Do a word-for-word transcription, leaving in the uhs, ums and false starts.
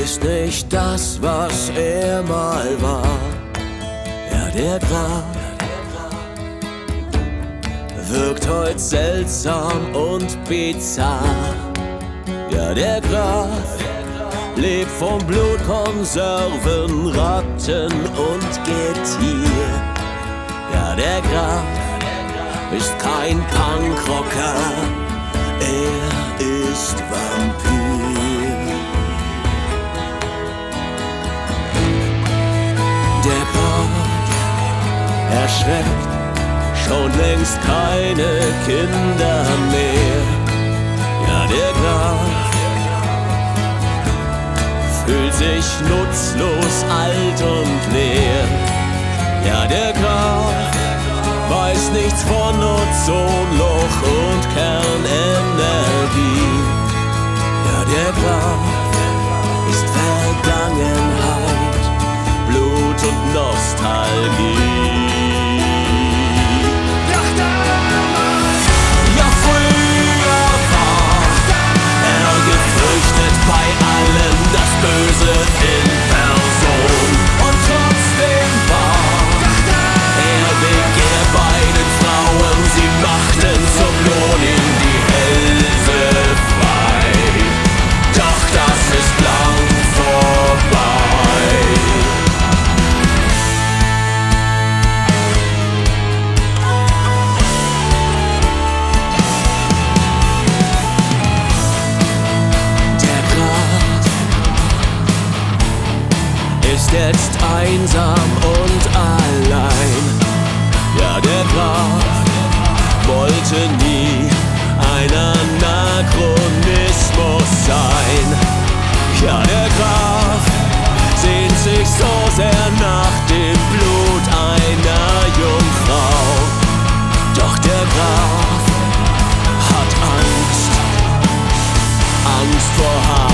ist nicht das, was er mal war. Ja, der Graf wirkt heute seltsam und bizarr. Ja, der Graf lebt vom Blutkonserven, Ratten und Getier. Ja, der Graf ist kein Punkrocker, er ist Vampir. Der Graf erschreckt schon längst keine Kinder mehr. Ja, der Graf fühlt sich nutzlos, alt und leer. Ja, der Graf weiß nichts von Ozonloch und Kernenergie. Ja, der Graf ist Vergangenheit, Blut und Nostalgie. Ja, früher war er gefürchtet bei allen, das Böse in Person. Und trotzdem war er begehrt bei den Frauen, sie machten zum Lohn in die Hälse frei. Doch das ist lang vorbei. Der Graf ist jetzt einsam und allein. Ja, der Graf wollte nie ein Anachronismus sein. Ja, der Graf sehnt sich so sehr nach dem Blut einer Jungfrau. Doch der Graf hat Angst, Angst vor Haaren.